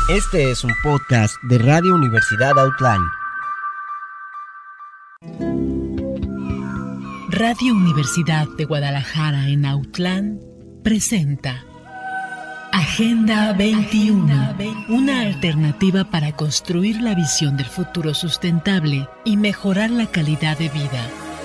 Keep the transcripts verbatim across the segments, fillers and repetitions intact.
Este es un podcast de Radio Universidad Autlán. Radio Universidad de Guadalajara en Autlán presenta Agenda veintiuno, una alternativa para construir la visión del futuro sustentable y mejorar la calidad de vida.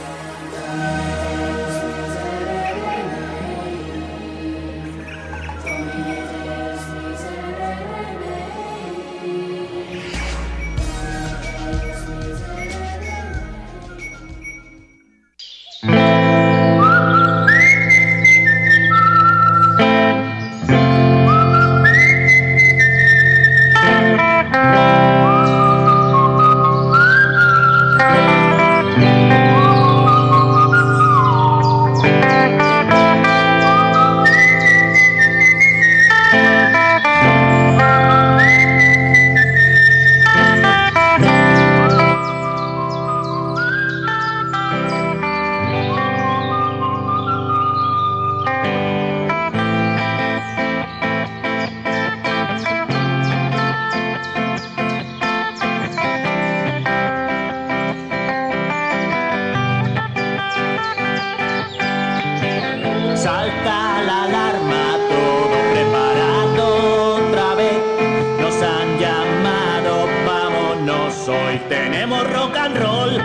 Salta la alarma, todo preparado otra vez. Nos han llamado, vámonos, hoy tenemos rock and roll.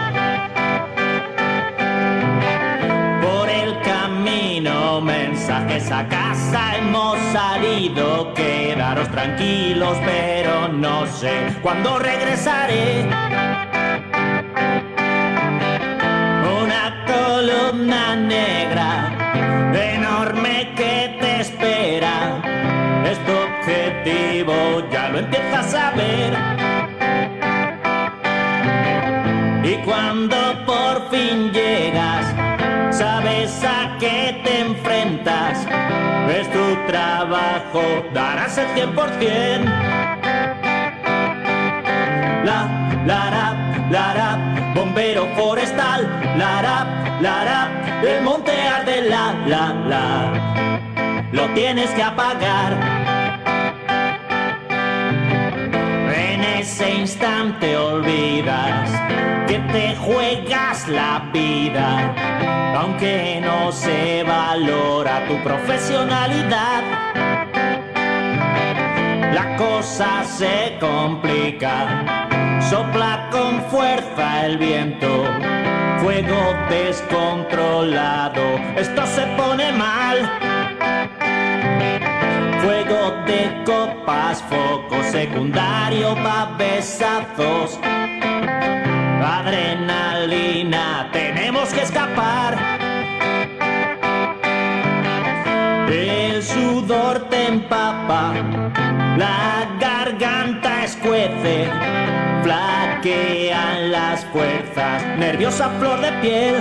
Por el camino, mensajes a casa, hemos salido. Quedaros tranquilos, pero no sé cuándo regresaré. Una columna negra enorme que te espera, es tu objetivo, ya lo empiezas a ver. Y cuando por fin llegas, sabes a qué te enfrentas, es tu trabajo, darás el cien por cien. La, la, la, la, la, bombero forestal, la, la, la, la, el monte arde, la, la, la, lo tienes que apagar. En ese instante olvidas que te juegas la vida, aunque no se valora tu profesionalidad. La cosa se complica, sopla con fuerza el viento, fuego descontrolado, esto se pone mal. Fuego de copas, foco secundario, babesazos, adrenalina, tenemos que escapar. El sudor te empapa, la garganta escuece, flaquean las fuerzas, nerviosa flor de piel.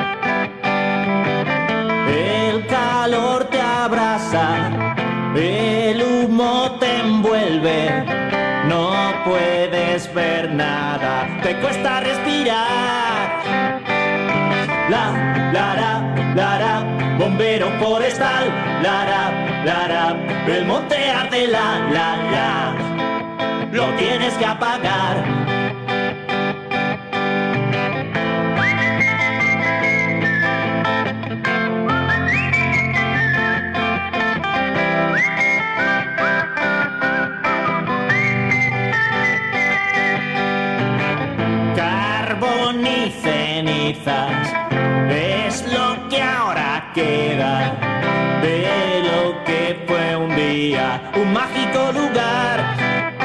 El calor te abrasa, el humo te envuelve, no puedes ver nada, te cuesta respirar. La, la, la, la, la, bombero forestal, la, la, la, la, el monte arde, la, la, la, lo tienes que apagar. Carbón y cenizas es lo que ahora queda de lo que fue un día, un mágico lugar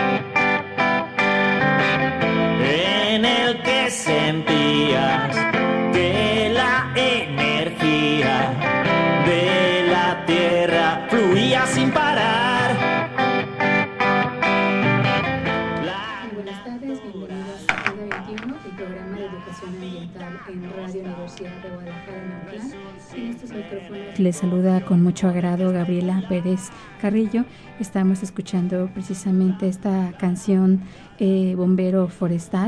en el que sentías que la energía de la tierra fluía sin parar. Buenas tardes, bienvenidos a Agenda veintiuno, el programa de educación ambiental en Radio Universidad de Guadalajara en Autlán. En estos micrófonos les saluda con mucho agrado Gabriela Pérez Carrillo. Estamos escuchando precisamente esta canción eh, Bombero Forestal,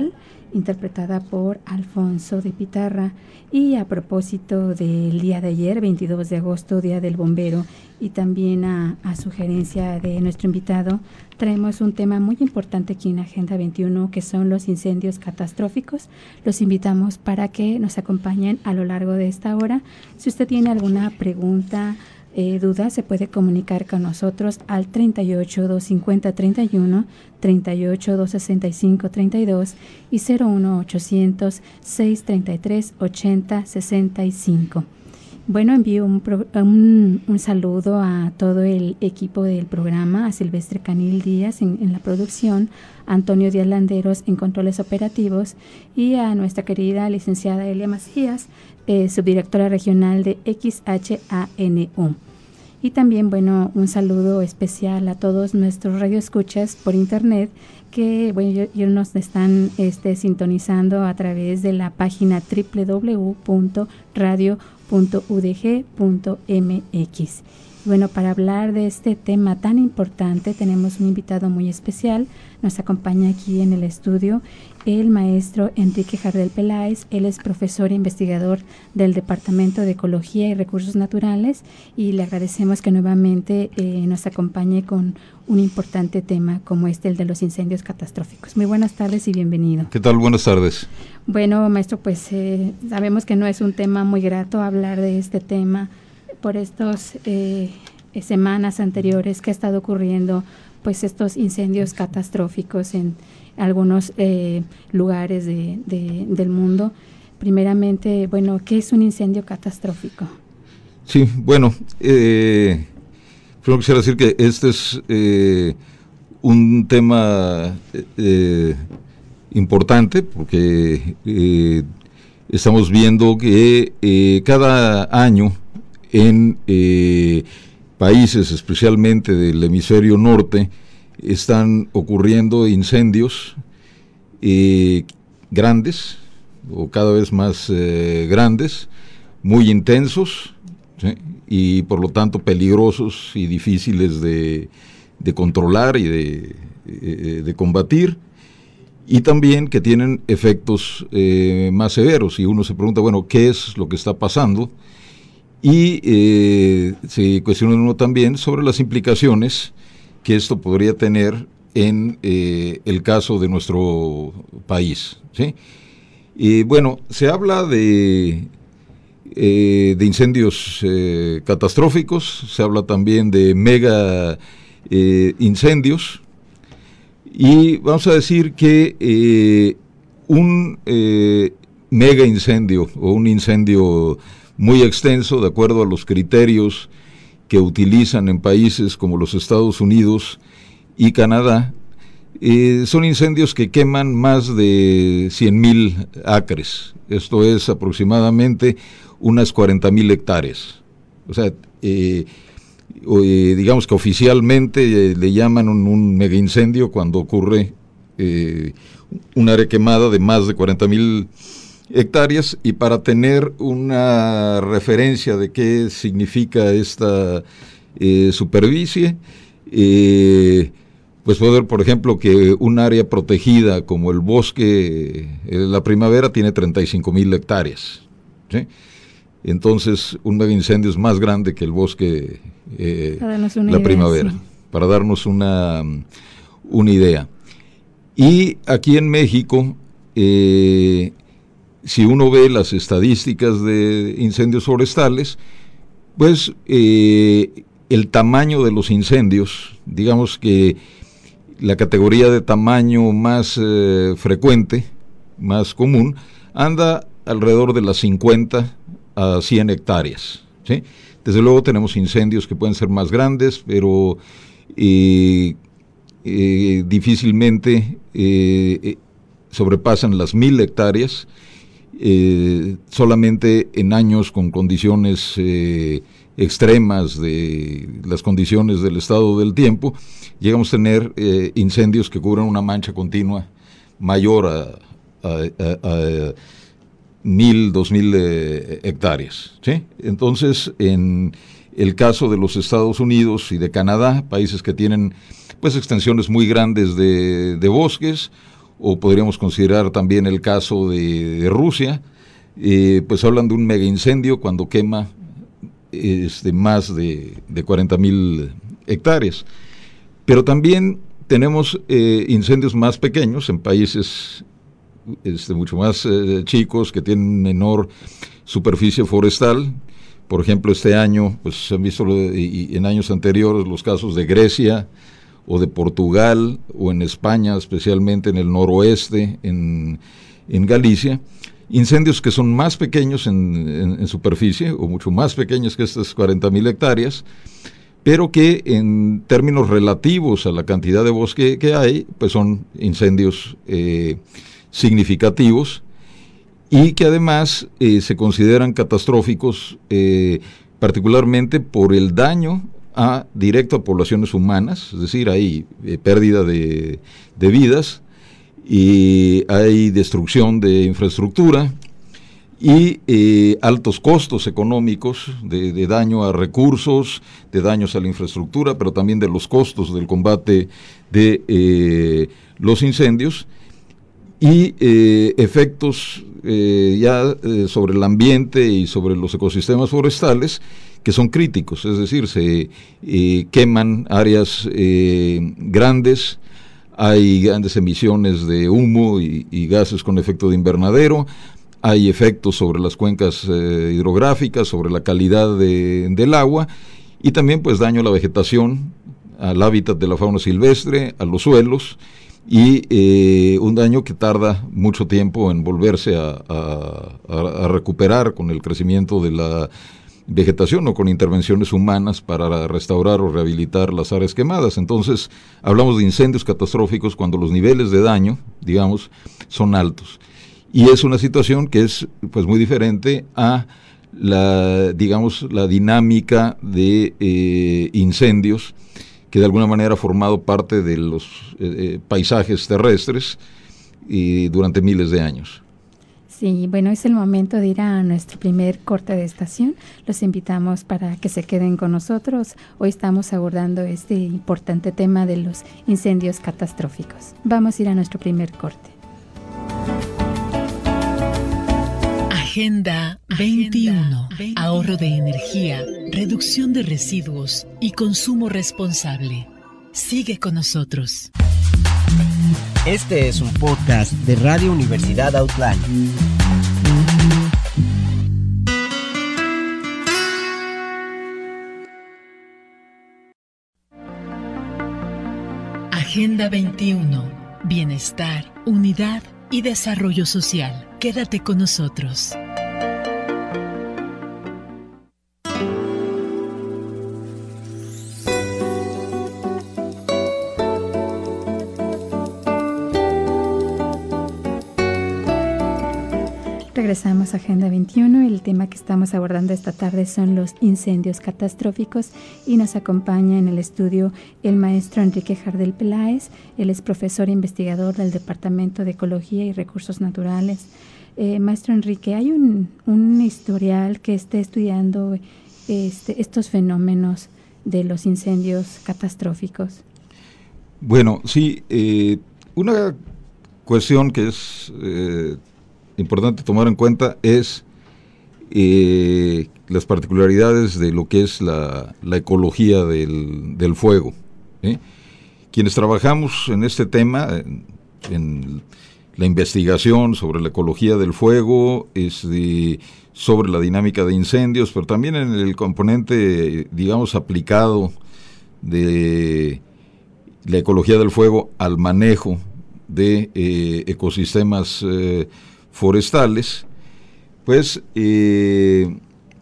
interpretada por Alfonso de Pitarra. Y a propósito del día de ayer, veintidós de agosto, Día del Bombero, y también a, a sugerencia de nuestro invitado, traemos un tema muy importante aquí en Agenda veintiuno, que son los incendios catastróficos. Los invitamos para que nos acompañen a lo largo de esta hora. Si usted tiene alguna pregunta, Eh, duda, se puede comunicar con nosotros al treinta y ocho, doscientos cincuenta, treinta y uno, treinta y ocho, doscientos sesenta y cinco, treinta y dos y cero uno ochocientos, seiscientos treinta y tres, ochenta, sesenta y cinco. Bueno, envío un, pro, un, un saludo a todo el equipo del programa, a Silvestre Canil Díaz en, en la producción, a Antonio Díaz Landeros en controles operativos y a nuestra querida licenciada Elia Macías, eh, subdirectora regional de X H A N U. Y también, bueno, un saludo especial a todos nuestros radioescuchas por internet que, bueno, yo, yo nos están este, sintonizando a través de la página doble u doble u doble u punto radio punto u d g punto m x. Bueno, para hablar de este tema tan importante tenemos un invitado muy especial. Nos acompaña aquí en el estudio el maestro Enrique Jardel Peláez. Él es profesor e investigador del Departamento de Ecología y Recursos Naturales y le agradecemos que nuevamente eh, nos acompañe con un importante tema como este, el de los incendios catastróficos. Muy buenas tardes y bienvenido. ¿Qué tal? Buenas tardes. Bueno, maestro, pues eh, sabemos que no es un tema muy grato hablar de este tema por estas eh, semanas anteriores que ha estado ocurriendo, pues estos incendios catastróficos en algunos eh, lugares de, de, del mundo. Primeramente, bueno, ¿qué es un incendio catastrófico? Sí, bueno, eh, primero quisiera decir que este es eh, un tema eh, importante porque eh, estamos viendo que eh, cada año en eh, países, especialmente del hemisferio norte, están ocurriendo incendios eh, grandes, o cada vez más eh, grandes, muy intensos, ¿sí? Y por lo tanto peligrosos y difíciles de, de controlar y de, eh, de combatir, y también que tienen efectos eh, más severos. Y uno se pregunta, bueno, ¿qué es lo que está pasando? Y eh, se cuestiona uno también sobre las implicaciones que esto podría tener en eh, el caso de nuestro país, ¿sí? Y bueno, se habla de, eh, de incendios eh, catastróficos, se habla también de mega eh, incendios, y vamos a decir que eh, un eh, mega incendio o un incendio muy extenso, de acuerdo a los criterios que utilizan en países como los Estados Unidos y Canadá, eh, son incendios que queman más de cien mil acres. Esto es aproximadamente unas cuarenta mil hectáreas. O sea, eh, eh, digamos que oficialmente eh, le llaman un, un mega incendio cuando ocurre eh, un área quemada de más de cuarenta mil hectáreas, y para tener una referencia de qué significa esta eh, superficie, eh, pues puede ver, por ejemplo, que un área protegida como el bosque eh, la primavera tiene treinta y cinco mil hectáreas, ¿sí? Entonces un mega incendio es más grande que el bosque eh, la idea, primavera, sí. Para darnos una, una idea. Y aquí en México, eh, si uno ve las estadísticas de incendios forestales, pues eh, el tamaño de los incendios, digamos que la categoría de tamaño más eh, frecuente, más común, anda alrededor de las cincuenta a cien hectáreas, ¿sí? Desde luego tenemos incendios que pueden ser más grandes, pero eh, eh, difícilmente eh, sobrepasan las mil hectáreas. Eh, solamente en años con condiciones eh, extremas de las condiciones del estado del tiempo, llegamos a tener eh, incendios que cubren una mancha continua mayor a, a, a, a mil, dos mil eh, hectáreas, ¿sí? Entonces, en el caso de los Estados Unidos y de Canadá, países que tienen pues extensiones muy grandes de, de bosques, o podríamos considerar también el caso de, de Rusia, eh, pues hablan de un mega incendio cuando quema este, más de, de cuarenta mil hectáreas. Pero también tenemos eh, incendios más pequeños en países este, mucho más eh, chicos, que tienen menor superficie forestal. Por ejemplo, este año, pues se han visto y, y en años anteriores los casos de Grecia o de Portugal o en España, especialmente en el noroeste, en, en Galicia, incendios que son más pequeños en, en, en superficie o mucho más pequeños que estas cuarenta mil hectáreas, pero que en términos relativos a la cantidad de bosque que hay, pues son incendios eh, significativos y que además eh, se consideran catastróficos eh, particularmente por el daño a, directo a poblaciones humanas, es decir, hay eh, pérdida de, de vidas y hay destrucción de infraestructura y eh, altos costos económicos de, de daño a recursos, de daños a la infraestructura, pero también de los costos del combate de eh, los incendios y eh, efectos eh, ya eh, sobre el ambiente y sobre los ecosistemas forestales que son críticos, es decir, se eh, queman áreas eh, grandes, hay grandes emisiones de humo y, y gases con efecto de invernadero, hay efectos sobre las cuencas eh, hidrográficas, sobre la calidad de, del agua y también pues daño a la vegetación, al hábitat de la fauna silvestre, a los suelos y eh, un daño que tarda mucho tiempo en volverse a, a, a recuperar con el crecimiento de la vegetación o con intervenciones humanas para restaurar o rehabilitar las áreas quemadas. Entonces, hablamos de incendios catastróficos cuando los niveles de daño, digamos, son altos. Y es una situación que es pues muy diferente a la, digamos, la dinámica de eh, incendios que de alguna manera ha formado parte de los eh, paisajes terrestres y durante miles de años. Sí, bueno, es el momento de ir a nuestro primer corte de estación. Los invitamos para que se queden con nosotros. Hoy estamos abordando este importante tema de los incendios catastróficos. Vamos a ir a nuestro primer corte. Agenda veintiuno. Ahorro de energía, reducción de residuos y consumo responsable. Sigue con nosotros. Este es un podcast de Radio Universidad Outland. Agenda veintiuno. Bienestar, unidad y desarrollo social. Quédate con nosotros. Regresamos a Agenda veintiuno. El tema que estamos abordando esta tarde son los incendios catastróficos y nos acompaña en el estudio el maestro Enrique Jardel Peláez. Él es profesor e investigador del Departamento de Ecología y Recursos Naturales. Eh, maestro Enrique, ¿hay un, un historial que esté estudiando este, estos fenómenos de los incendios catastróficos? Bueno, sí, eh, una cuestión que es eh, importante tomar en cuenta es eh, las particularidades de lo que es la, la ecología del, del fuego, ¿eh? Quienes trabajamos en este tema, en, en la investigación sobre la ecología del fuego, es de, sobre la dinámica de incendios, pero también en el componente, digamos, aplicado de la ecología del fuego al manejo de eh, ecosistemas eh, forestales, pues eh,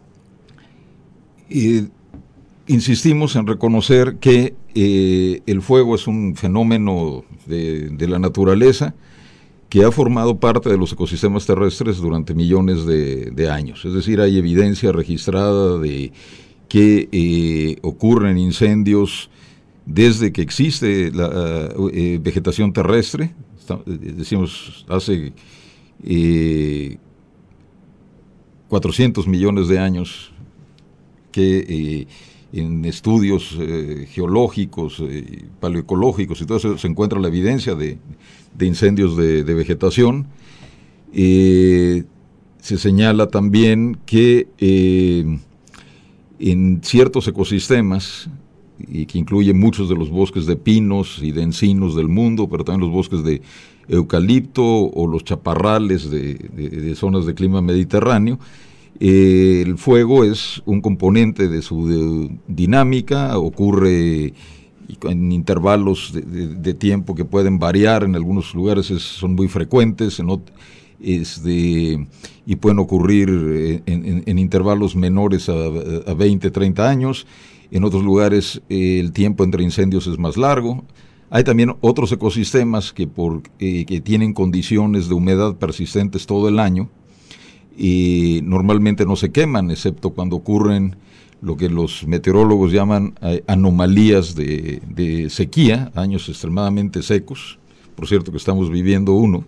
eh, insistimos en reconocer que eh, el fuego es un fenómeno de, de la naturaleza que ha formado parte de los ecosistemas terrestres durante millones de, de años. Es decir, hay evidencia registrada de que eh, ocurren incendios desde que existe la eh, vegetación terrestre. Está, decimos, hace eh, cuatrocientos millones de años que eh, en estudios eh, geológicos, eh, paleoecológicos y todo eso, se encuentra la evidencia de, de incendios de, de vegetación. Eh, se señala también que eh, en ciertos ecosistemas, y que incluye muchos de los bosques de pinos y de encinos del mundo, pero también los bosques de eucalipto o los chaparrales de, de, de zonas de clima mediterráneo, eh, el fuego es un componente de su de, dinámica, ocurre en intervalos de, de, de tiempo que pueden variar, en algunos lugares es, son muy frecuentes, en otros Este, y pueden ocurrir en, en, en intervalos menores a, a veinte, treinta años. En otros lugares eh, el tiempo entre incendios es más largo. Hay también otros ecosistemas que, por, eh, que tienen condiciones de humedad persistentes todo el año y normalmente no se queman, excepto cuando ocurren lo que los meteorólogos llaman eh, anomalías de, de sequía, años extremadamente secos. Por cierto que estamos viviendo uno.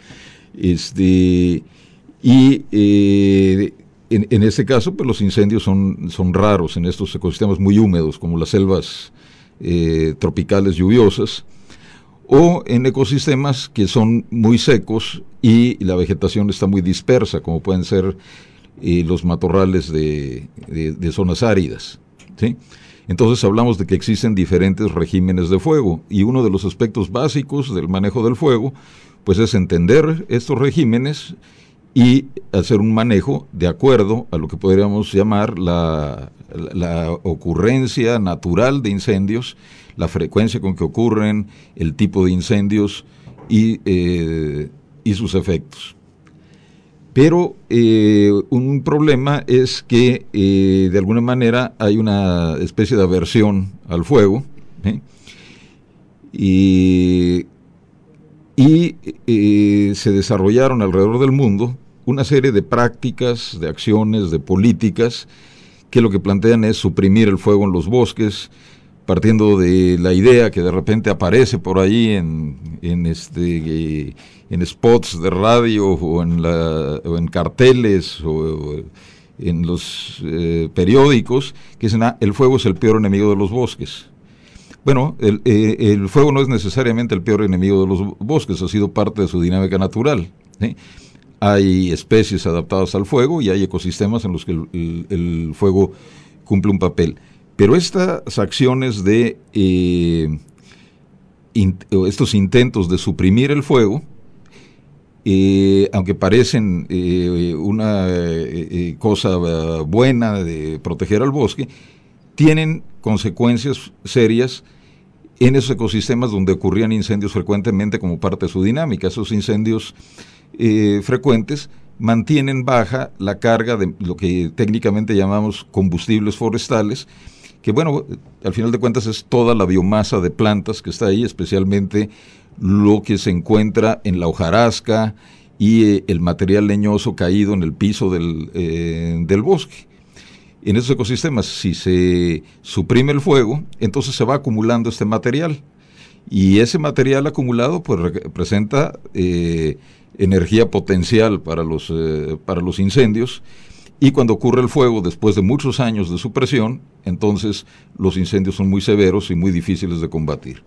Este, y eh, en, en este caso pues los incendios son, son raros en estos ecosistemas muy húmedos como las selvas eh, tropicales lluviosas, o en ecosistemas que son muy secos y la vegetación está muy dispersa, como pueden ser eh, los matorrales de, de, de zonas áridas, ¿sí? Entonces hablamos de que existen diferentes regímenes de fuego, y uno de los aspectos básicos del manejo del fuego pues es entender estos regímenes y hacer un manejo de acuerdo a lo que podríamos llamar la, la, la ocurrencia natural de incendios, la frecuencia con que ocurren, el tipo de incendios y, eh, y sus efectos. Pero eh, un problema es que eh, de alguna manera hay una especie de aversión al fuego, ¿eh? y Y eh, se desarrollaron alrededor del mundo una serie de prácticas, de acciones, de políticas, que lo que plantean es suprimir el fuego en los bosques, partiendo de la idea que de repente aparece por ahí en, en, este, eh, en spots de radio o en, la, o en carteles o, o en los eh, periódicos, que dicen, ah, el fuego es el peor enemigo de los bosques. Bueno, el, eh, el fuego no es necesariamente el peor enemigo de los bosques, ha sido parte de su dinámica natural, ¿sí? Hay especies adaptadas al fuego y hay ecosistemas en los que el, el, el fuego cumple un papel. Pero estas acciones de, eh, in, estos intentos de suprimir el fuego, eh, aunque parecen eh, una eh, cosa buena de proteger al bosque, tienen consecuencias serias en esos ecosistemas donde ocurrían incendios frecuentemente como parte de su dinámica. Esos incendios eh, frecuentes mantienen baja la carga de lo que técnicamente llamamos combustibles forestales, que bueno, al final de cuentas es toda la biomasa de plantas que está ahí, especialmente lo que se encuentra en la hojarasca y eh, el material leñoso caído en el piso del, eh, del bosque. En esos ecosistemas, si se suprime el fuego, entonces se va acumulando este material, y ese material acumulado pues representa eh, energía potencial para los, eh, para los incendios, y cuando ocurre el fuego después de muchos años de supresión, entonces los incendios son muy severos y muy difíciles de combatir.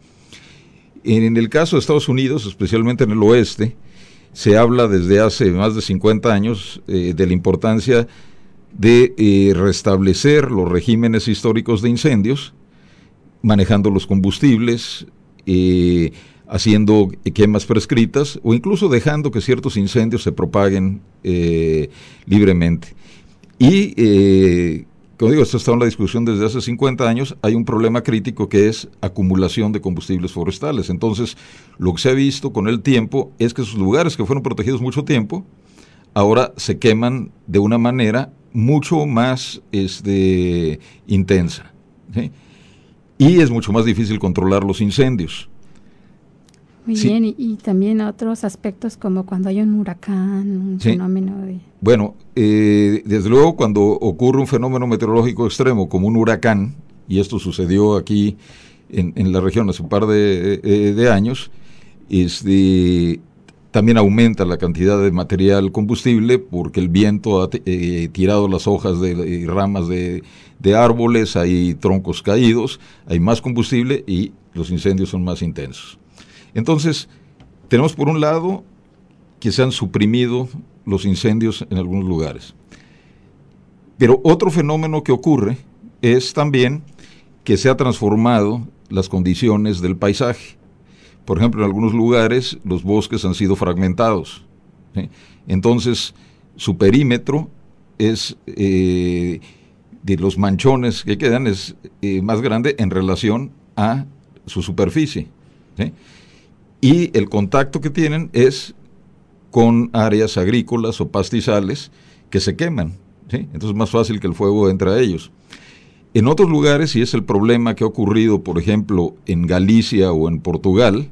En el caso de Estados Unidos, especialmente en el oeste, se habla desde hace más de cincuenta años eh, de la importancia de eh, restablecer los regímenes históricos de incendios, manejando los combustibles, eh, haciendo quemas prescritas o incluso dejando que ciertos incendios se propaguen eh, libremente. Y, eh, como digo, esto está en la discusión desde hace cincuenta años, hay un problema crítico que es acumulación de combustibles forestales. Entonces, lo que se ha visto con el tiempo es que esos lugares que fueron protegidos mucho tiempo, ahora se queman de una manera mucho más este, intensa, ¿sí? Y es mucho más difícil controlar los incendios. Muy sí. bien, y, y también otros aspectos como cuando hay un huracán, un sí. fenómeno de... Bueno, eh, desde luego cuando ocurre un fenómeno meteorológico extremo como un huracán, y esto sucedió aquí en, en la región hace un par de, de, de años, este, también aumenta la cantidad de material combustible porque el viento ha eh, tirado las hojas de, y ramas de, de árboles, hay troncos caídos, hay más combustible y los incendios son más intensos. Entonces, tenemos por un lado que se han suprimido los incendios en algunos lugares. Pero otro fenómeno que ocurre es también que se ha transformado las condiciones del paisaje. Por ejemplo, en algunos lugares los bosques han sido fragmentados, ¿sí? Entonces, su perímetro es, eh, de los manchones que quedan, es eh, más grande en relación a su superficie, ¿sí? Y el contacto que tienen es con áreas agrícolas o pastizales que se queman, ¿sí? Entonces es más fácil que el fuego entre a ellos. En otros lugares, y es el problema que ha ocurrido, por ejemplo, en Galicia o en Portugal,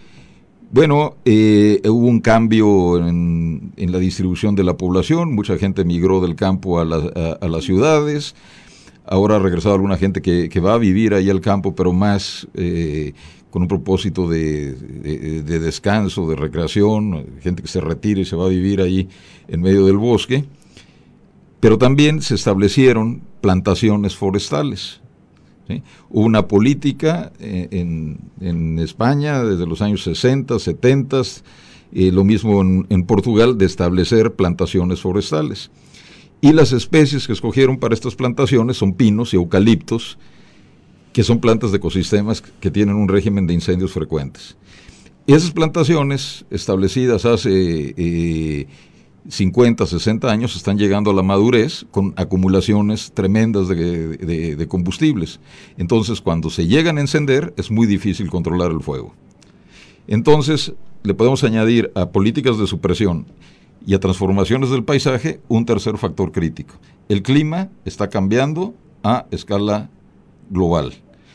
bueno, eh, hubo un cambio en, en la distribución de la población, mucha gente migró del campo a, la, a, a las ciudades, ahora ha regresado alguna gente que, que va a vivir ahí al campo, pero más eh, con un propósito de, de, de descanso, de recreación, gente que se retira y se va a vivir ahí en medio del bosque. Pero también se establecieron plantaciones forestales, ¿sí? Hubo una política eh, en, en España desde los años sesenta, setenta, eh, lo mismo en, en Portugal, de establecer plantaciones forestales. Y las especies que escogieron para estas plantaciones son pinos y eucaliptos, que son plantas de ecosistemas que tienen un régimen de incendios frecuentes. Y esas plantaciones, establecidas hace Eh, cincuenta, sesenta años, están llegando a la madurez con acumulaciones tremendas de, de, de combustibles. Entonces, cuando se llegan a encender, es muy difícil controlar el fuego. Entonces, le podemos añadir a políticas de supresión y a transformaciones del paisaje un tercer factor crítico. El clima está cambiando a escala global.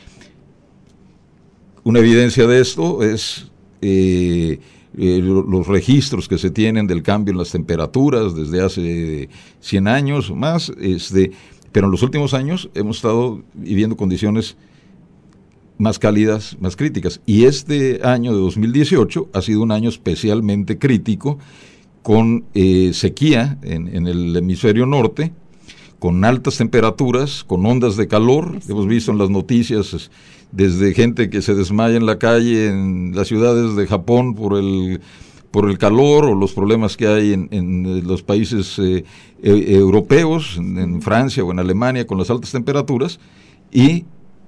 Una evidencia de esto es Eh, Eh, los registros que se tienen del cambio en las temperaturas desde hace cien años o más, este, pero en los últimos años hemos estado viviendo condiciones más cálidas, más críticas, y este año de dos mil dieciocho ha sido un año especialmente crítico, con eh, sequía en, en el hemisferio norte, con altas temperaturas, con ondas de calor. Sí. Hemos visto en las noticias desde gente que se desmaya en la calle en las ciudades de Japón por el por el calor, o los problemas que hay en, en los países eh, eh, europeos, en, en Francia o en Alemania, con las altas temperaturas, y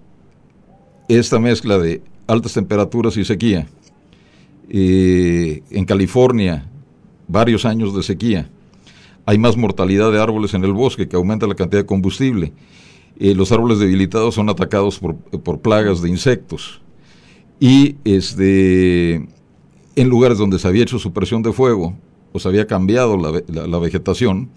esta mezcla de altas temperaturas y sequía. Eh, en California, varios años de sequía. Hay más mortalidad de árboles en el bosque, que aumenta la cantidad de combustible. Eh, los árboles debilitados son atacados por, por plagas de insectos. Y este, en lugares donde se había hecho supresión de fuego, o se había cambiado la, la, la vegetación,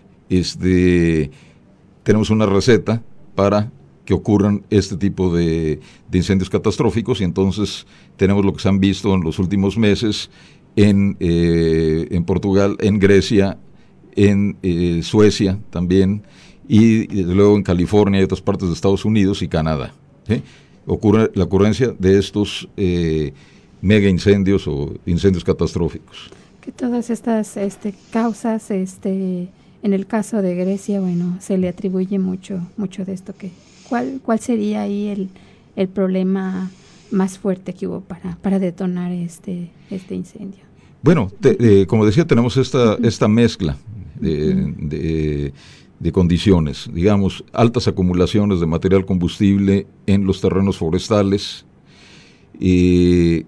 este, tenemos una receta para que ocurran este tipo de, de incendios catastróficos, y entonces tenemos lo que se han visto en los últimos meses en, eh, en Portugal, en Grecia, en eh, Suecia también, y, y luego en California y otras partes de Estados Unidos y Canadá, ¿sí? Ocurre la ocurrencia de estos eh, mega incendios o incendios catastróficos. Que todas estas este, causas, este, en el caso de Grecia, bueno, se le atribuye mucho, mucho de esto. Que, ¿cuál, cuál sería ahí el, el problema más fuerte que hubo para, para detonar este, este incendio? Bueno, te, eh, como decía, tenemos esta, uh-huh. esta mezcla de, uh-huh. de, de condiciones, digamos, altas acumulaciones de material combustible en los terrenos forestales, eh,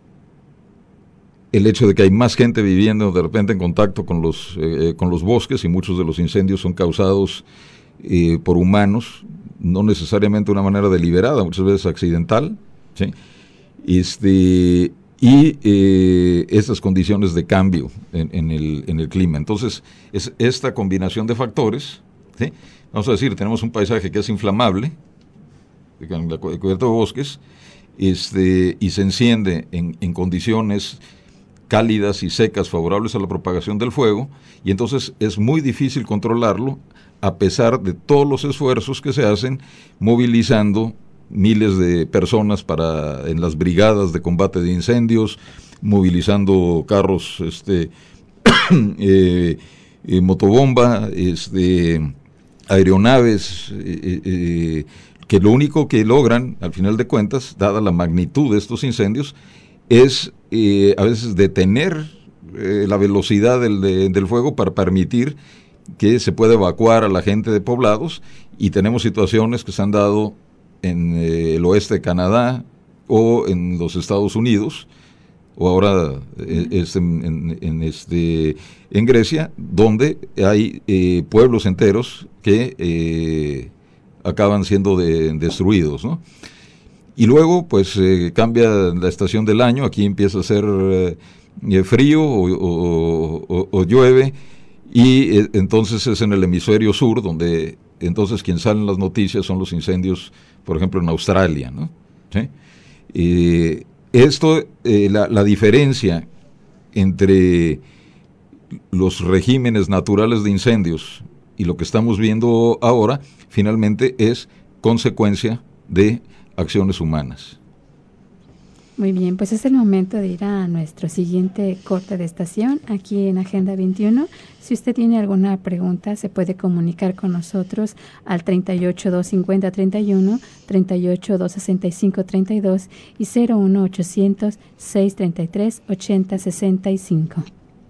el hecho de que hay más gente viviendo de repente en contacto con los, eh, con los bosques, y muchos de los incendios son causados eh, por humanos, no necesariamente de una manera deliberada, muchas veces accidental, ¿sí? Este... y eh, estas condiciones de cambio en, en, el, en el clima. Entonces, es esta combinación de factores, ¿sí? Vamos a decir, tenemos un paisaje que es inflamable, con la cubierta de bosques, este, y se enciende en, en condiciones cálidas y secas favorables a la propagación del fuego, y entonces es muy difícil controlarlo, a pesar de todos los esfuerzos que se hacen movilizando miles de personas para en las brigadas de combate de incendios, movilizando carros, este, eh, eh, motobomba, este, aeronaves, eh, eh, que lo único que logran, al final de cuentas, dada la magnitud de estos incendios, es eh, a veces detener eh, la velocidad del, de, del fuego para permitir que se pueda evacuar a la gente de poblados, y tenemos situaciones que se han dado en eh, el oeste de Canadá o en los Estados Unidos, o ahora eh, este, en, en, este, en Grecia, donde hay eh, pueblos enteros que eh, acaban siendo de, destruidos, ¿no? Y luego pues eh, cambia la estación del año, aquí empieza a ser eh, frío o, o, o, o llueve, y eh, entonces es en el hemisferio sur donde entonces quien sale en las noticias son los incendios, por ejemplo en Australia, ¿no? ¿Sí? Eh, esto, eh, la, la diferencia entre los regímenes naturales de incendios y lo que estamos viendo ahora, finalmente es consecuencia de acciones humanas. Muy bien, pues es el momento de ir a nuestro siguiente corte de estación aquí en Agenda veintiuno. Si usted tiene alguna pregunta, se puede comunicar con nosotros al treinta y ocho, doscientos cincuenta, treinta y uno, treinta y ocho, doscientos sesenta y cinco, treinta y dos y cero uno ochocientos, seiscientos treinta y tres, ochenta sesenta y cinco.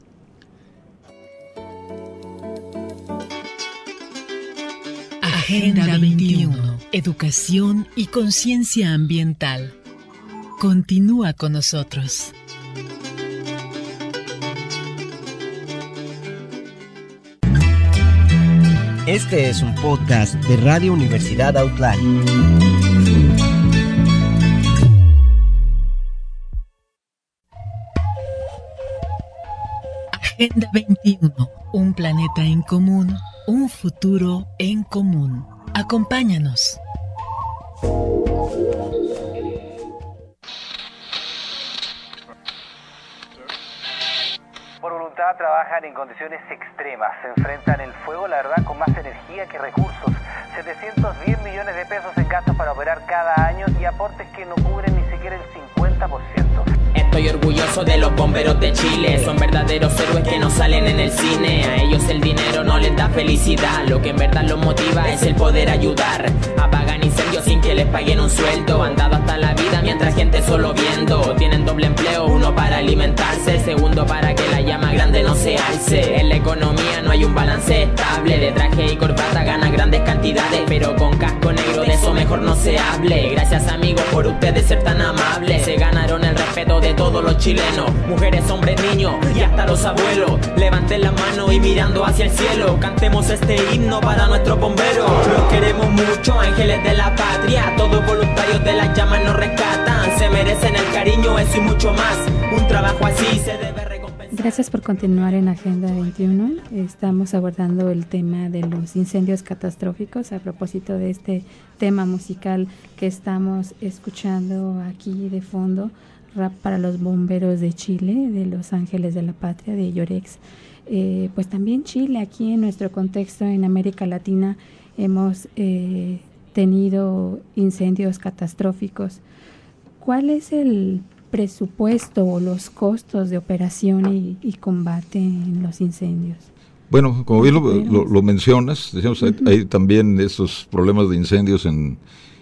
Agenda veintiuno, educación y conciencia ambiental. Continúa con nosotros. Este es un podcast de Radio Universidad Autlán. Agenda veintiuno, un planeta en común, un futuro en común. Acompáñanos. Por voluntad trabajan en condiciones extremas, se enfrentan el fuego, la verdad, con más energía que recursos. setecientos diez millones de pesos en gastos para operar cada año y aportes que no cubren ni siquiera el cincuenta por ciento. Estoy orgulloso de los bomberos de Chile, son verdaderos héroes que no salen en el cine. A ellos el dinero no les da felicidad, lo que en verdad los motiva es el poder ayudar. Apagan incendios sin que les paguen un sueldo, han dado hasta la vida mientras gente solo viendo. Tienen doble empleo, uno para alimentarse, el segundo para que la llama grande no se alce. En la economía no hay un balance estable, de traje y corbata ganan grandes cantidades, pero con casco negro de eso mejor no se hable. Gracias amigos por ustedes ser tan amables, se ganaron el respeto de todos los chilenos, mujeres, hombres, niños y hasta los abuelos. Levanten la mano y mirando hacia el cielo, cantemos este himno para nuestros bomberos. Los queremos mucho, ángeles de la patria, todos voluntarios de las llamas nos rescatan, se merecen el cariño, eso y mucho más. Un trabajo así se debe recompensar. Gracias por continuar en Agenda veintiuno. Estamos abordando el tema de los incendios catastróficos a propósito de este tema musical que estamos escuchando aquí de fondo, Rap para los bomberos de Chile, de Los Ángeles de la Patria, de Llorex. Eh, pues también Chile, aquí en nuestro contexto en América Latina, hemos eh, tenido incendios catastróficos. ¿Cuál es el presupuesto o los costos de operación y, y combate en los incendios? Bueno, como bien lo, lo, lo mencionas, decíamos, uh-huh. hay, hay también esos problemas de incendios en,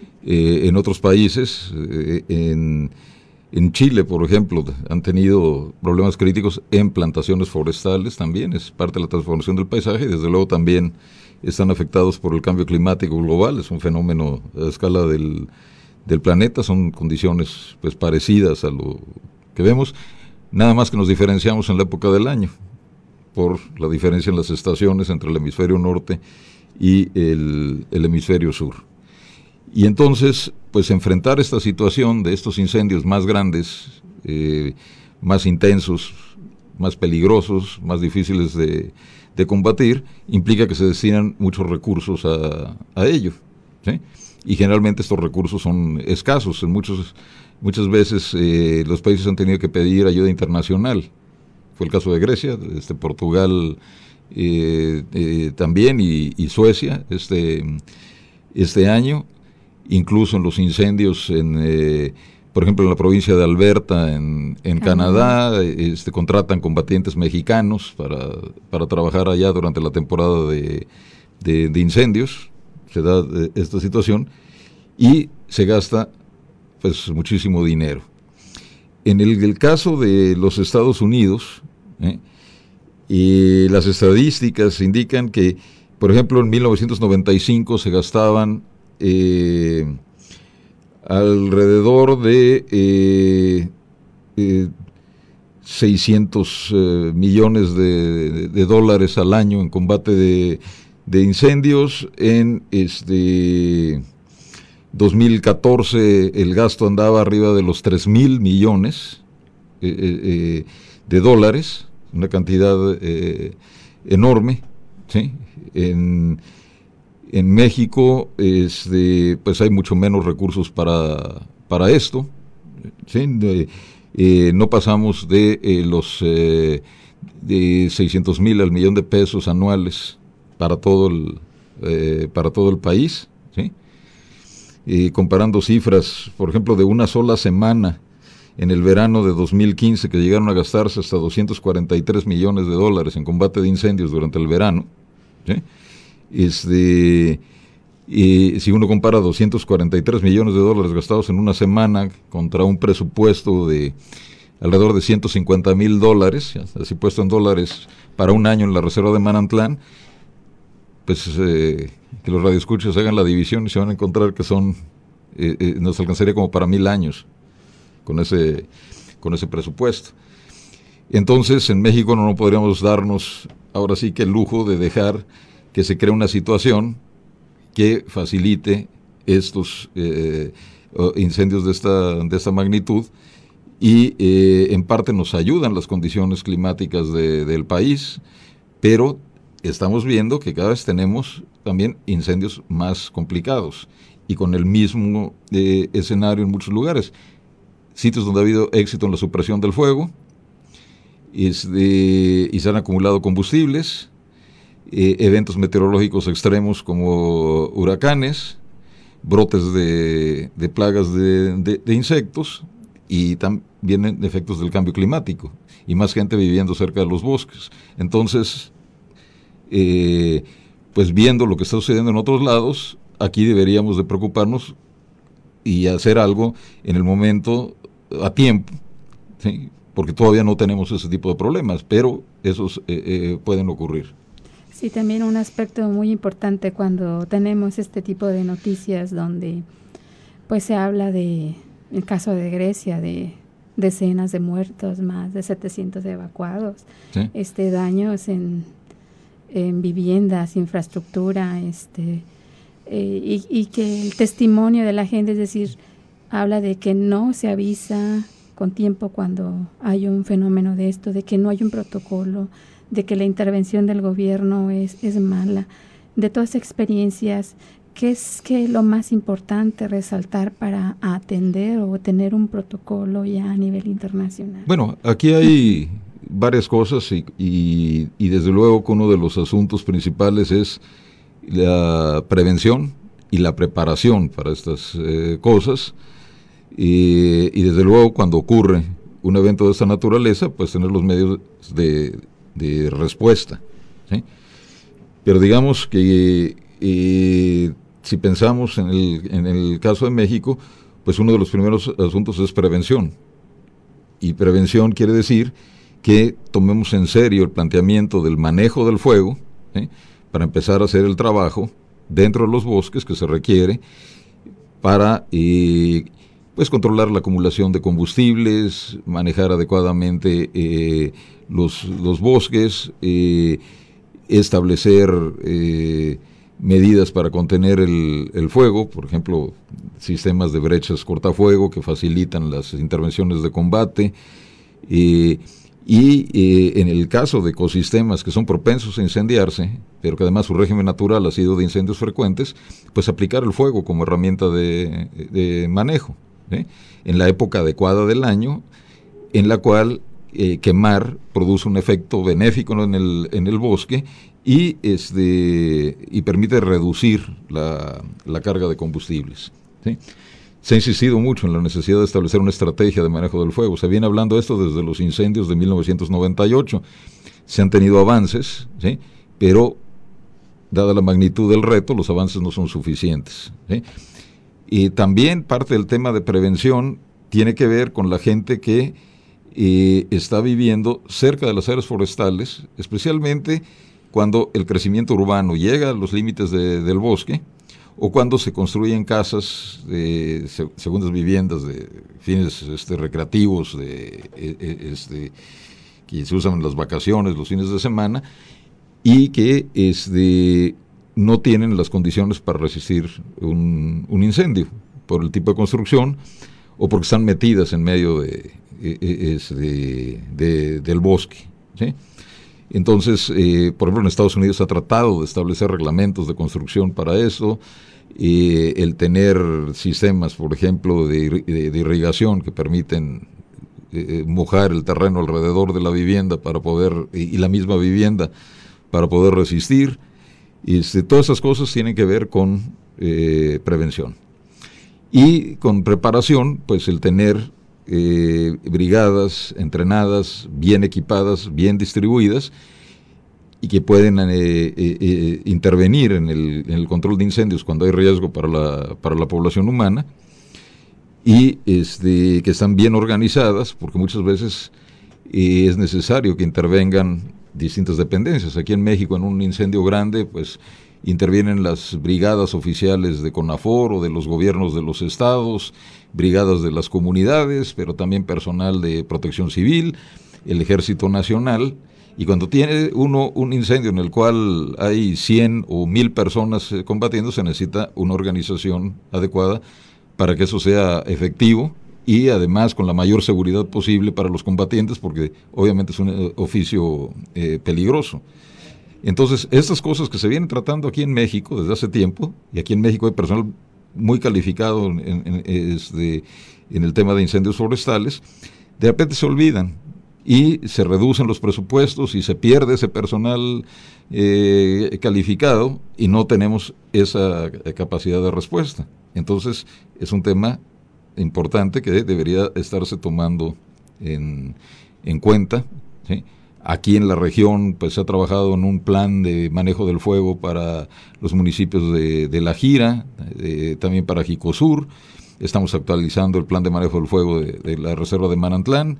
eh, en otros países, eh, en... En Chile, por ejemplo, han tenido problemas críticos en plantaciones forestales también, es parte de la transformación del paisaje, y desde luego también están afectados por el cambio climático global, es un fenómeno a escala del, del planeta, son condiciones pues parecidas a lo que vemos, nada más que nos diferenciamos en la época del año, por la diferencia en las estaciones entre el hemisferio norte y el, el hemisferio sur. Y entonces, pues enfrentar esta situación de estos incendios más grandes, eh, más intensos, más peligrosos, más difíciles de, de combatir, implica que se destinan muchos recursos a, a ello, ¿sí? Y generalmente estos recursos son escasos. En muchos, muchas veces eh, los países han tenido que pedir ayuda internacional. Fue el caso de Grecia, este, Portugal eh, eh, también y, y Suecia este, este año. Incluso en los incendios en eh, por ejemplo, en la provincia de Alberta, en, en Canadá, Canadá este, contratan combatientes mexicanos para, para trabajar allá durante la temporada de, de, de incendios. Se da esta situación y se gasta pues muchísimo dinero. En el, el caso de los Estados Unidos, ¿eh? y las estadísticas indican que, por ejemplo, en mil novecientos noventa y cinco se gastaban eh, alrededor de eh, eh, seiscientos eh, millones de, de, de dólares al año en combate de, de incendios. En este dos mil catorce el gasto andaba arriba de los tres mil millones eh, eh, de dólares, una cantidad eh, enorme, ¿sí? En En México, este, pues hay mucho menos recursos para, para esto, ¿sí? De, eh, no pasamos de eh, los eh, de seiscientos mil al millón de pesos anuales para todo el, eh, para todo el país, ¿sí? Eh, comparando cifras, por ejemplo, de una sola semana en el verano de dos mil quince, que llegaron a gastarse hasta doscientos cuarenta y tres millones de dólares en combate de incendios durante el verano, ¿sí? Este, eh, si uno compara doscientos cuarenta y tres millones de dólares gastados en una semana contra un presupuesto de alrededor de ciento cincuenta mil dólares, así puesto en dólares, para un año en la reserva de Manantlán, pues eh, que los radioescuchas hagan la división y se van a encontrar que son, eh, eh, nos alcanzaría como para mil años con ese, con ese presupuesto. Entonces, en México no, no podríamos darnos ahora sí que el lujo de dejar que se cree una situación que facilite estos eh, incendios de esta, de esta magnitud y eh, en parte nos ayudan las condiciones climáticas de, del país, pero estamos viendo que cada vez tenemos también incendios más complicados y con el mismo eh, escenario en muchos lugares. Sitios donde ha habido éxito en la supresión del fuego este, y se han acumulado combustibles, Eh, eventos meteorológicos extremos como huracanes, brotes de, de plagas de, de, de insectos y también efectos del cambio climático y más gente viviendo cerca de los bosques. Entonces, eh, pues viendo lo que está sucediendo en otros lados, aquí deberíamos de preocuparnos y hacer algo en el momento, a tiempo, ¿sí? Porque todavía no tenemos ese tipo de problemas, pero esos eh, eh, pueden ocurrir. Sí, también un aspecto muy importante cuando tenemos este tipo de noticias donde pues se habla de, el caso de Grecia, de decenas de muertos, más de setecientos evacuados, ¿sí? este daños en, en viviendas, infraestructura, este eh, y, y que el testimonio de la gente, es decir, habla de que no se avisa con tiempo cuando hay un fenómeno de esto, de que no hay un protocolo, de que la intervención del gobierno es, es mala, de todas experiencias. ¿Qué es que lo más importante resaltar para atender o tener un protocolo ya a nivel internacional? Bueno, aquí hay varias cosas y, y, y desde luego que uno de los asuntos principales es la prevención y la preparación para estas eh, cosas y, y desde luego cuando ocurre un evento de esta naturaleza, pues tener los medios de de respuesta, ¿sí? Pero digamos que eh, si pensamos en el, en el caso de México, pues uno de los primeros asuntos es prevención, y prevención quiere decir que tomemos en serio el planteamiento del manejo del fuego, ¿sí? Para empezar a hacer el trabajo dentro de los bosques que se requiere para eh, pues controlar la acumulación de combustibles, manejar adecuadamente eh, los, los bosques, eh, establecer eh, medidas para contener el, el fuego, por ejemplo, sistemas de brechas cortafuego que facilitan las intervenciones de combate, eh, y eh, en el caso de ecosistemas que son propensos a incendiarse, pero que además su régimen natural ha sido de incendios frecuentes, pues aplicar el fuego como herramienta de, de manejo, ¿sí? En la época adecuada del año, en la cual eh, quemar produce un efecto benéfico, ¿no? en, el, en el bosque y, este, y permite reducir la, la carga de combustibles, ¿sí? se ha insistido mucho en la necesidad de establecer una estrategia de manejo del fuego. Se viene hablando de esto desde los incendios de mil novecientos noventa y ocho. Se han tenido avances, ¿sí? Pero dada la magnitud del reto, los avances no son suficientes, ¿sí? Y también parte del tema de prevención tiene que ver con la gente que eh, está viviendo cerca de las áreas forestales, especialmente cuando el crecimiento urbano llega a los límites de, del bosque, o cuando se construyen casas, de segundas viviendas de fines este, recreativos, de, este, que se usan en las vacaciones, los fines de semana, y que este, no tienen las condiciones para resistir un, un incendio, por el tipo de construcción, o porque están metidas en medio de, de, de, del bosque, ¿sí? Entonces, eh, por ejemplo, en Estados Unidos se ha tratado de establecer reglamentos de construcción para eso, eh, el tener sistemas, por ejemplo, de, de, de irrigación que permiten eh, mojar el terreno alrededor de la vivienda para poder, y, y la misma vivienda para poder resistir. Y este, todas esas cosas tienen que ver con eh, prevención. Y con preparación, pues el tener Eh, brigadas entrenadas, bien equipadas, bien distribuidas y que pueden eh, eh, eh, intervenir en el, en el control de incendios cuando hay riesgo para la, para la población humana, y este, que están bien organizadas, porque muchas veces eh, es necesario que intervengan distintas dependencias. Aquí en México, en un incendio grande, pues intervienen las brigadas oficiales de CONAFOR o de los gobiernos de los estados, brigadas de las comunidades, pero también personal de protección civil, el Ejército Nacional, y cuando tiene uno un incendio en el cual hay cien o mil personas eh, combatiendo, se necesita una organización adecuada para que eso sea efectivo y además con la mayor seguridad posible para los combatientes, porque obviamente es un eh, oficio eh, peligroso. Entonces, estas cosas que se vienen tratando aquí en México desde hace tiempo, y aquí en México hay personal muy calificado en, en, este, en el tema de incendios forestales, de repente se olvidan y se reducen los presupuestos y se pierde ese personal eh, calificado y no tenemos esa capacidad de respuesta. Entonces, es un tema importante que debería estarse tomando en, en cuenta, ¿sí? Aquí en la región pues se ha trabajado en un plan de manejo del fuego para los municipios de, de La Gira, eh, también para Jicosur. Estamos actualizando el plan de manejo del fuego de, de la reserva de Manantlán,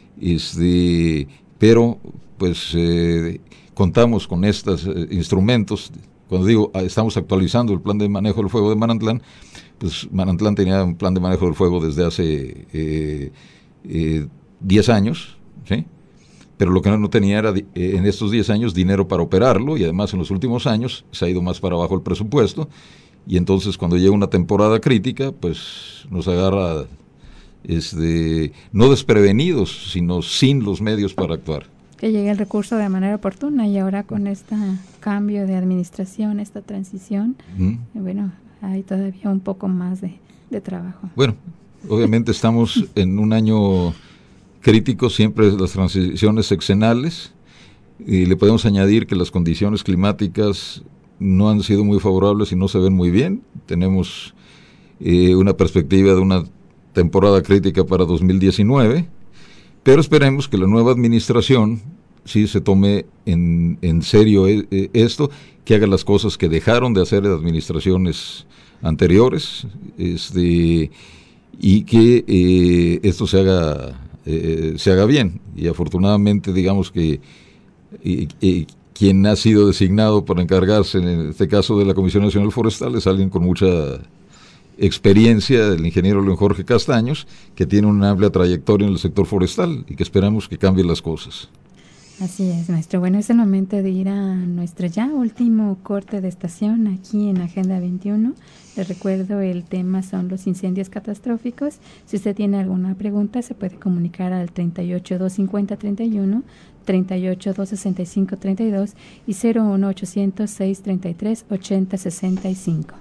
este, pero pues eh, contamos con estos eh, instrumentos. Cuando digo ah, estamos actualizando el plan de manejo del fuego de Manantlán, pues Manantlán tenía un plan de manejo del fuego desde hace eh, eh, diez años, ¿sí? Pero lo que no tenía era eh, en estos diez años dinero para operarlo, y además en los últimos años se ha ido más para abajo el presupuesto, y entonces cuando llega una temporada crítica pues nos agarra este, no desprevenidos, sino sin los medios para actuar. Que llegue el recurso de manera oportuna, y ahora con este cambio de administración, esta transición, ¿Mm? bueno, hay todavía un poco más de, de trabajo. Bueno, obviamente estamos en un año crítico, siempre las transiciones sexenales, y le podemos añadir que las condiciones climáticas no han sido muy favorables y no se ven muy bien. Tenemos eh, una perspectiva de una temporada crítica para dos mil diecinueve, pero esperemos que la nueva administración sí se tome en, en serio eh, eh, esto, que haga las cosas que dejaron de hacer las administraciones anteriores, este, y que eh, esto se haga Eh, se haga bien. Y afortunadamente, digamos que eh, eh, quien ha sido designado para encargarse en este caso de la Comisión Nacional Forestal es alguien con mucha experiencia, el ingeniero León Jorge Castaños, que tiene una amplia trayectoria en el sector forestal y que esperamos que cambie las cosas. Así es, maestro. Bueno, es el momento de ir a nuestro ya último corte de estación aquí en Agenda veintiuno. Les recuerdo, el tema son los incendios catastróficos. Si usted tiene alguna pregunta, se puede comunicar al treinta y ocho, doscientos cincuenta, treinta y uno, treinta y ocho, doscientos sesenta y cinco, treinta y dos y cero uno ochocientos, seiscientos treinta y tres, ochenta sesenta y cinco.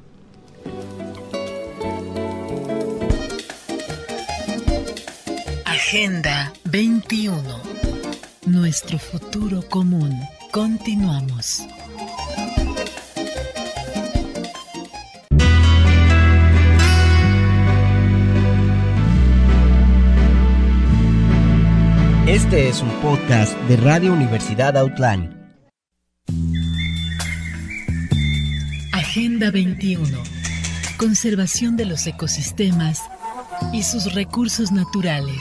Agenda veintiuno. Nuestro futuro común. Continuamos. Este es un podcast de Radio Universidad Autlán. Agenda veintiuno. Conservación de los ecosistemas y sus recursos naturales.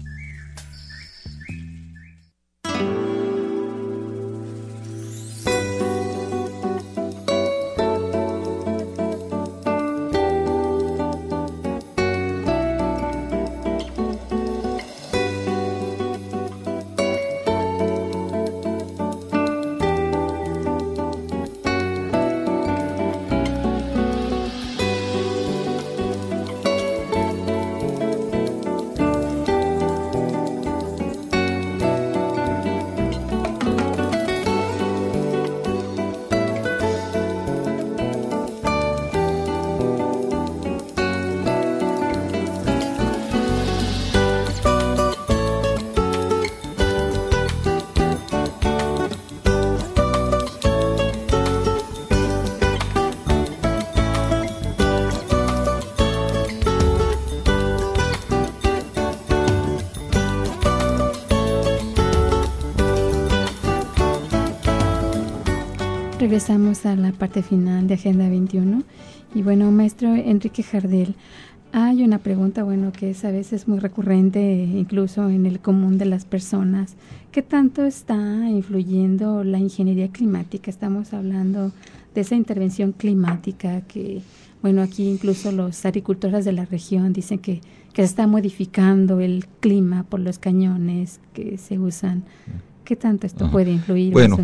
Regresamos a la parte final de Agenda veintiuno y bueno, maestro Enrique Jardel, hay una pregunta bueno que es a veces muy recurrente incluso en el común de las personas. ¿Qué tanto está influyendo la ingeniería climática? Estamos hablando de esa intervención climática que, bueno, aquí incluso los agricultores de la región dicen que, que se está modificando el clima por los cañones que se usan. ¿Qué tanto esto Ajá. puede influir? Bueno,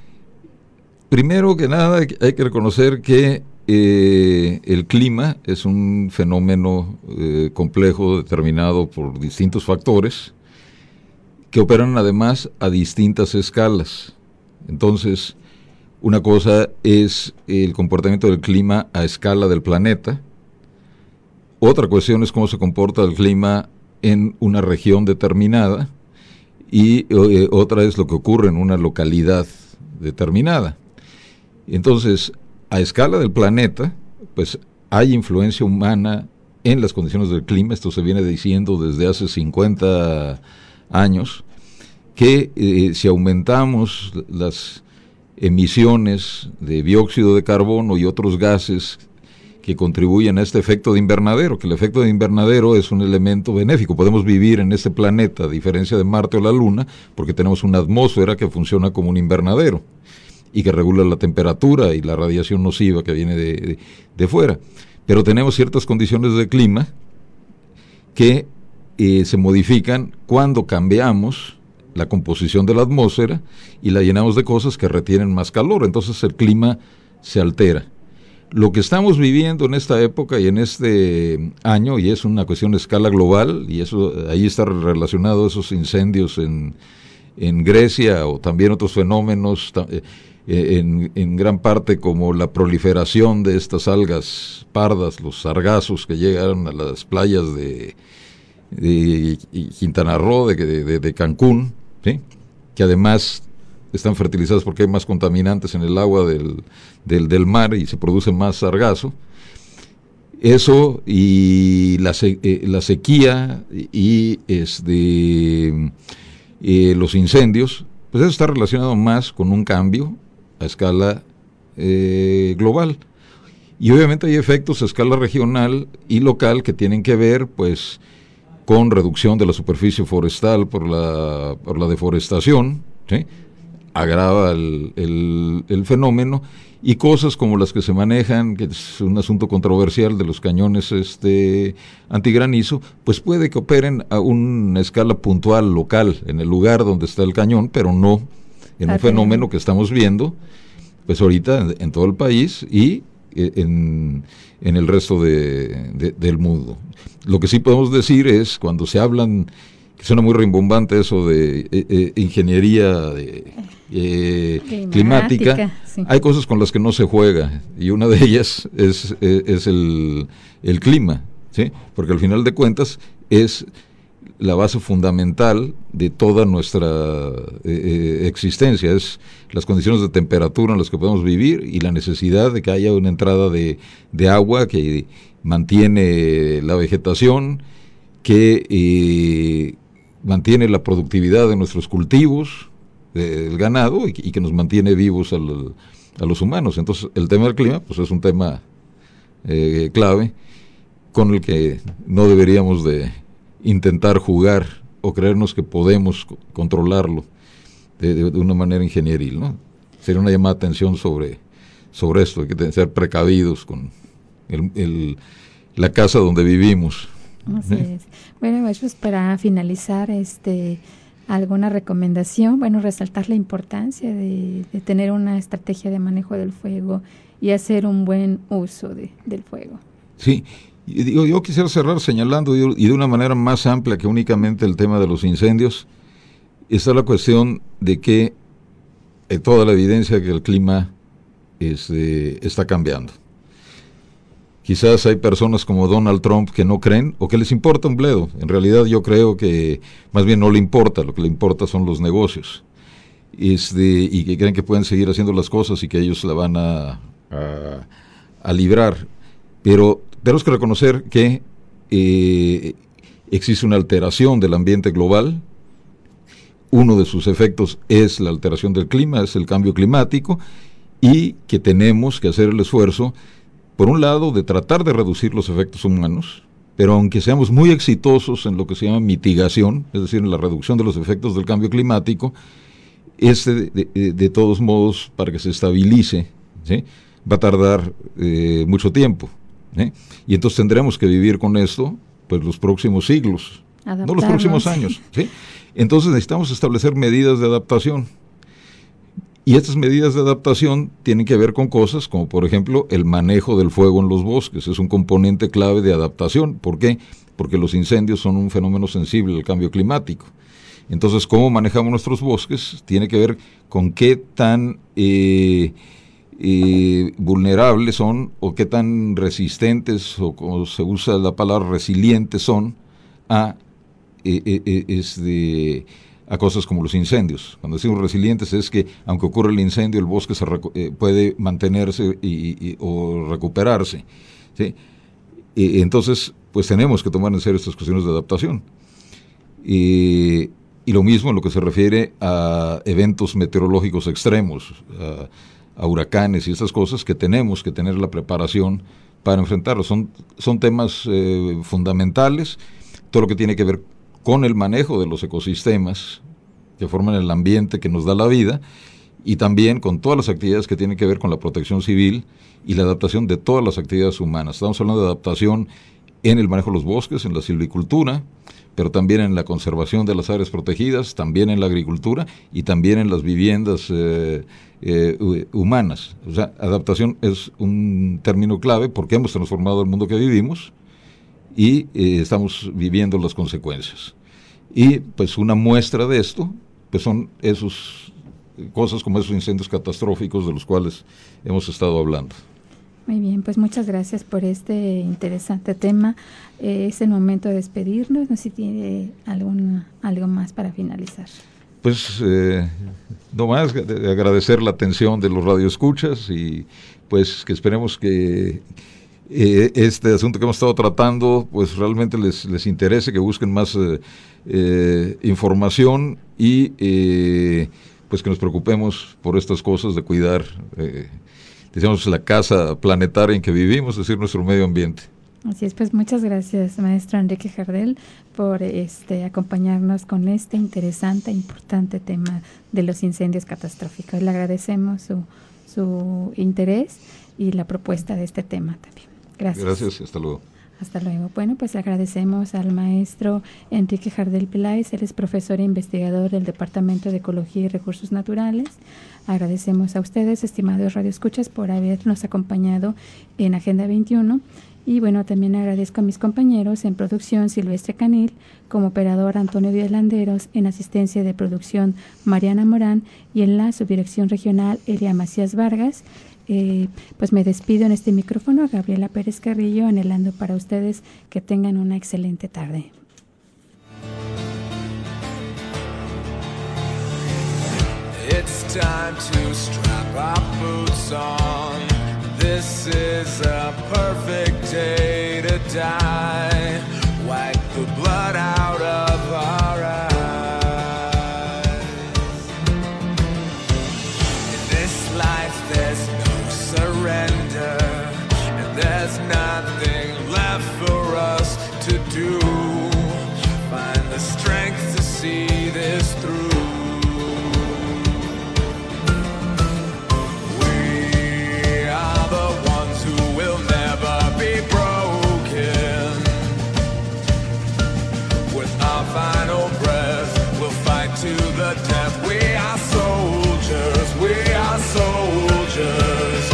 primero que nada hay que reconocer que eh, el clima es un fenómeno eh, complejo determinado por distintos factores que operan además a distintas escalas. Entonces, una cosa es el comportamiento del clima a escala del planeta, otra cuestión es cómo se comporta el clima en una región determinada y eh, otra es lo que ocurre en una localidad determinada. Entonces, a escala del planeta, pues hay influencia humana en las condiciones del clima. Esto se viene diciendo desde hace cincuenta años, que eh, si aumentamos las emisiones de dióxido de carbono y otros gases que contribuyen a este efecto de invernadero, que el efecto de invernadero es un elemento benéfico. Podemos vivir en este planeta, a diferencia de Marte o la Luna, porque tenemos una atmósfera que funciona como un invernadero y que regula la temperatura y la radiación nociva que viene de, de, de fuera. Pero tenemos ciertas condiciones de clima que eh, se modifican cuando cambiamos la composición de la atmósfera y la llenamos de cosas que retienen más calor. Entonces el clima se altera. Lo que estamos viviendo en esta época y en este año, y es una cuestión de escala global, y eso ahí está relacionado a esos incendios en, en Grecia o también otros fenómenos, eh, En, en gran parte como la proliferación de estas algas pardas, los sargazos que llegan a las playas de, de Quintana Roo, de, de, de Cancún, ¿sí? Que además están fertilizadas porque hay más contaminantes en el agua del, del, del mar y se produce más sargazo. Eso y la, se, eh, la sequía y este, eh, los incendios, pues eso está relacionado más con un cambio a escala eh, global. Y obviamente hay efectos a escala regional y local que tienen que ver pues con reducción de la superficie forestal por la, por la deforestación, ¿sí? Agrava el, el, el fenómeno, y cosas como las que se manejan, que es un asunto controversial de los cañones este antigranizo, pues puede que operen a una escala puntual local en el lugar donde está el cañón, pero no en un fenómeno que estamos viendo pues ahorita en, en todo el país y en, en el resto de, de, del mundo. Lo que sí podemos decir es, cuando se hablan, que suena muy rimbombante eso de eh, eh, ingeniería de, eh, climática, climática sí. Hay cosas con las que no se juega, y una de ellas es, eh, es el, el clima, ¿sí? Porque al final de cuentas es la base fundamental de toda nuestra eh, existencia, es las condiciones de temperatura en las que podemos vivir y la necesidad de que haya una entrada de, de agua que mantiene la vegetación, que eh, mantiene la productividad de nuestros cultivos, del ganado, y, y que nos mantiene vivos al, a los humanos. Entonces, el tema del clima pues es un tema eh, clave con el que no deberíamos de intentar jugar o creernos que podemos controlarlo de, de, de una manera ingenieril, ¿no? Sería una llamada de atención sobre, sobre esto. Hay que ser precavidos con el, el, la casa donde vivimos. Así ¿Eh? es. Bueno, pues para finalizar, este, alguna recomendación, bueno, resaltar la importancia de, de tener una estrategia de manejo del fuego y hacer un buen uso de, del fuego. Sí, yo, yo quisiera cerrar señalando, y de una manera más amplia que únicamente el tema de los incendios, está la cuestión de que eh, toda la evidencia que el clima este, está cambiando. Quizás hay personas como Donald Trump que no creen o que les importa un bledo. En realidad yo creo que más bien no le importa, lo que le importa son los negocios. Este, y que creen que pueden seguir haciendo las cosas y que ellos la van a, a, a librar. Pero tenemos que reconocer que eh, existe una alteración del ambiente global. Uno de sus efectos es la alteración del clima, es el cambio climático, y que tenemos que hacer el esfuerzo, por un lado, de tratar de reducir los efectos humanos, pero aunque seamos muy exitosos en lo que se llama mitigación, es decir, en la reducción de los efectos del cambio climático, este, de, de, de todos modos, para que se estabilice, ¿sí?, va a tardar eh, mucho tiempo, ¿eh? Y entonces tendremos que vivir con esto pues los próximos siglos, no los próximos años, ¿sí? Entonces necesitamos establecer medidas de adaptación. Y estas medidas de adaptación tienen que ver con cosas como, por ejemplo, el manejo del fuego en los bosques. Es un componente clave de adaptación. ¿Por qué? Porque los incendios son un fenómeno sensible al cambio climático. Entonces, cómo manejamos nuestros bosques tiene que ver con qué tan eh, eh, vulnerables son, o qué tan resistentes, o como se usa la palabra resilientes son, a, eh, eh, es de... a cosas como los incendios. Cuando decimos resilientes es que aunque ocurre el incendio, el bosque se recu- eh, puede mantenerse y, y, o recuperarse, ¿sí? Y, entonces, pues tenemos que tomar en serio estas cuestiones de adaptación. Y, y lo mismo en lo que se refiere a eventos meteorológicos extremos, a, a huracanes y estas cosas, que tenemos que tener la preparación para enfrentarlos. Son, son temas eh, fundamentales, todo lo que tiene que ver con el manejo de los ecosistemas que forman el ambiente que nos da la vida, y también con todas las actividades que tienen que ver con la protección civil y la adaptación de todas las actividades humanas. Estamos hablando de adaptación en el manejo de los bosques, en la silvicultura, pero también en la conservación de las áreas protegidas, también en la agricultura y también en las viviendas eh, eh, humanas. O sea, adaptación es un término clave porque hemos transformado el mundo que vivimos y eh, estamos viviendo las consecuencias. Y pues una muestra de esto pues son esos cosas como esos incendios catastróficos de los cuales hemos estado hablando. Muy bien, pues muchas gracias por este interesante tema. Eh, es el momento de despedirnos. No sé si tiene alguna, algo más para finalizar. Pues eh, no más, de agradecer la atención de los radioescuchas y pues que esperemos que Eh, este asunto que hemos estado tratando pues realmente les, les interese, que busquen más eh, eh, información y eh, pues que nos preocupemos por estas cosas de cuidar eh, digamos la casa planetaria en que vivimos, es decir, nuestro medio ambiente. Así es, pues muchas gracias, maestro Enrique Jardel, por este acompañarnos con este interesante e importante tema de los incendios catastróficos. Le agradecemos su, su interés y la propuesta de este tema también. Gracias. Gracias, hasta luego. Hasta luego. Bueno, pues agradecemos al maestro Enrique Jardel Peláez, él es profesor e investigador del Departamento de Ecología y Recursos Naturales. Agradecemos a ustedes, estimados radioescuchas, por habernos acompañado en Agenda veintiuno. Y bueno, también agradezco a mis compañeros en producción, Silvestre Canil, como operador Antonio Díaz Landeros, en asistencia de producción Mariana Morán y en la subdirección regional Elia Macías Vargas. Eh, pues me despido en este micrófono, Gabriela Pérez Carrillo, anhelando para ustedes que tengan una excelente tarde. It's time to strap our boots on. This is a perfect day to die. Wipe the blood out of our eyes. to the death. We are soldiers, we are soldiers.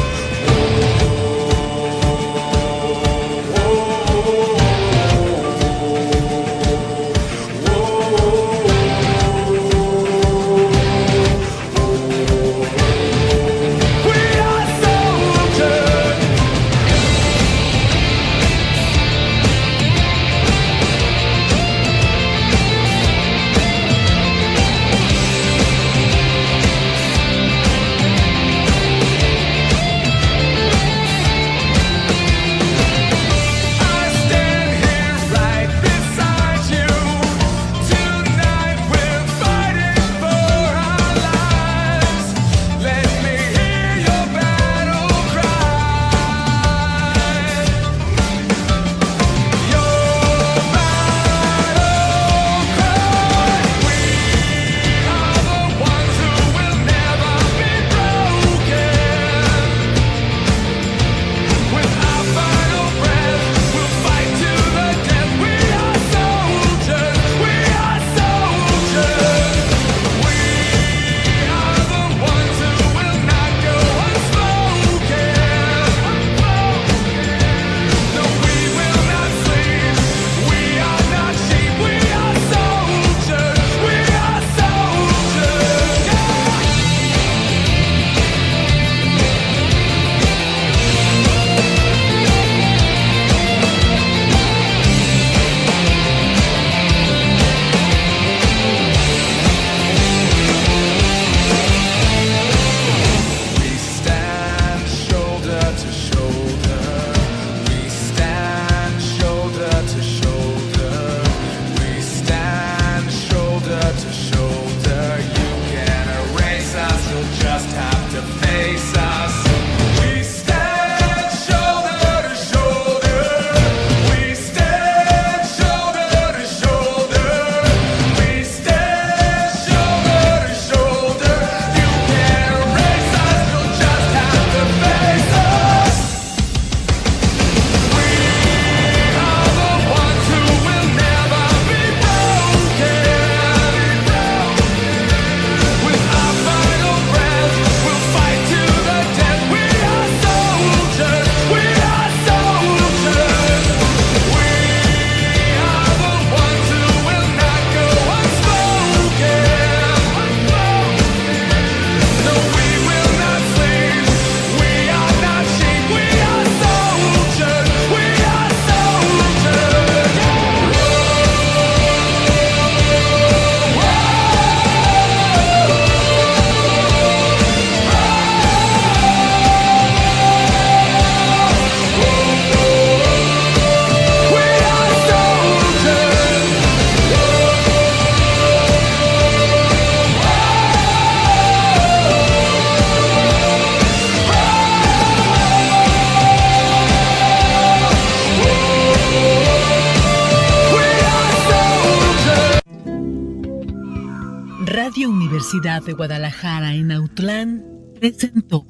Radio Universidad de Guadalajara en Autlán presentó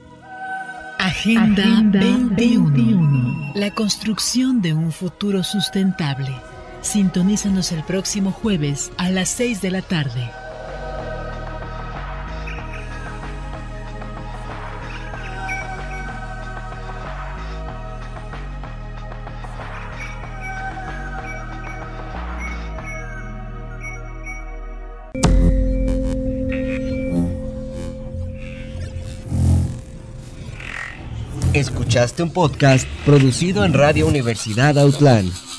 Agenda, Agenda veintiuno, veintiuno, la construcción de un futuro sustentable. Sintonízanos el próximo jueves a las seis de la tarde. Escuchaste un podcast producido en Radio Universidad Autlán.